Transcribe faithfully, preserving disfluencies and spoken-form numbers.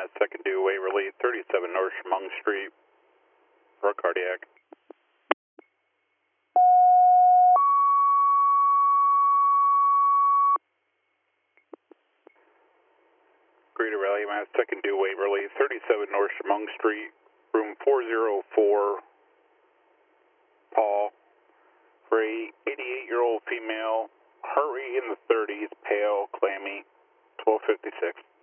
Mass, second due Waverly, thirty-seven North Chemung Street for a cardiac. Greater Rally Mass, second due Waverly, thirty-seven North Chemung Street, room four oh four, Paul, for a eighty-eight-year-old female, heart rate in the thirties, pale, clammy, twelve fifty-six.